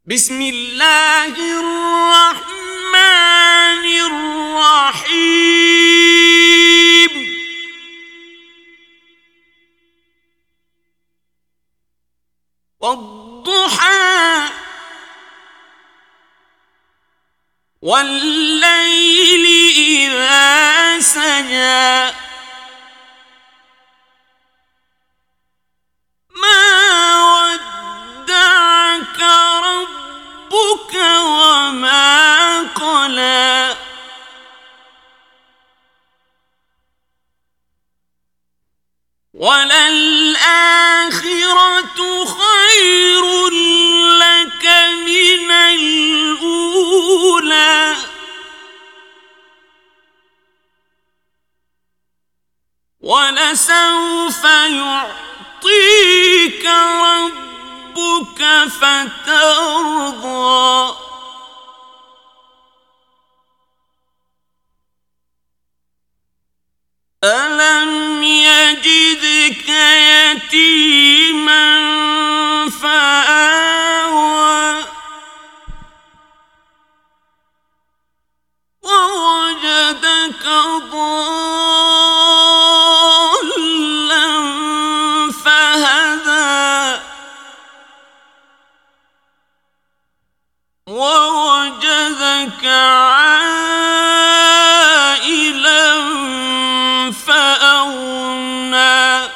بسم الله الرحمن الرحيم والضحى والليل إذا سجى ربك وما قلى وللآخرة خير لك من الأولى ولسوف يعطيك ربك فترضى ألم يجدك يتيما فآوى ووجدك ضالا فهدى ووجدك عائلا فأغنى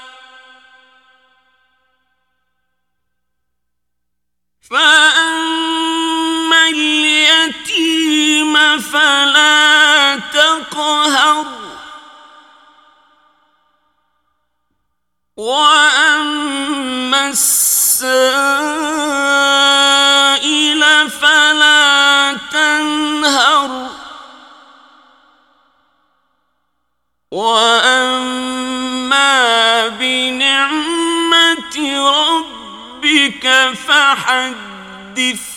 فأما اليتيم فلا تقهر وأما السائل فلا تنهر وأما بنعمة ربك فحدث